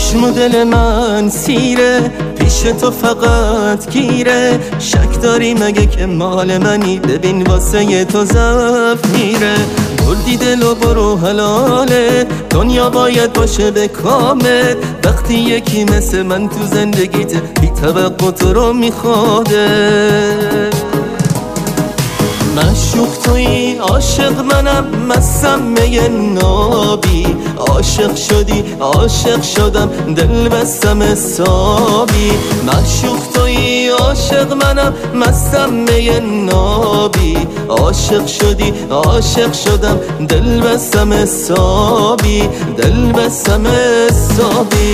چشم و دل من سیره، پیش تو فقط گیره. شک داری مگه که مال منی؟ ببین واسه تو ضعف میره. بردی دل و برو حلاله، دنیا باید باشه به کامل. وقتی یکی مثل من تو زندگیت بی توقع تو رو میخواده. معشوق تویی عاشق منم، مستم می نابی. عاشق شدی عاشق شدم، دل بستم حسابی. معشوق تویی عاشق منم، مستم می نابی. عاشق شدی عاشق شدم، دل بستم حسابی. دل بستم حسابی.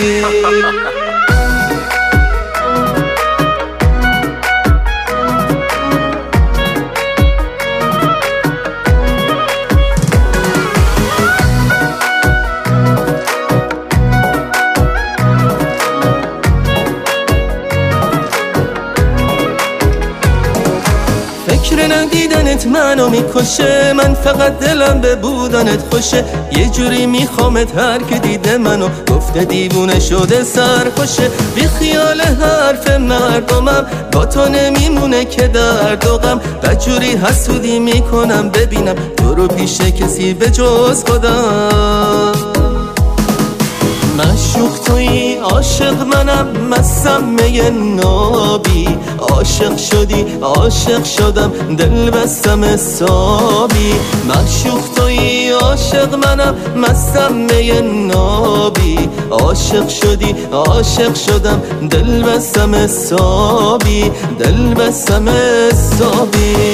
فکر ندیدنت منو میکشه، من فقط دلم به بودنت خوشه. یه جوری میخوامت، هر که دیده منو گفته دیوونه شده سرخوشه. بی خیال حرف مردمم، با تو نمیمونه که درد و غم. بجوری حسودی میکنم ببینم تو رو پیش کسی به جز خودم. معشوق تویی عاشق منم، مستم می نابی. عاشق شدی عاشق شدم، دل بستم حسابی. معشوق تویی عاشق منم، مستم می نابی. عاشق شدی عاشق شدم، دل بستم حسابی. دل بستم حسابی.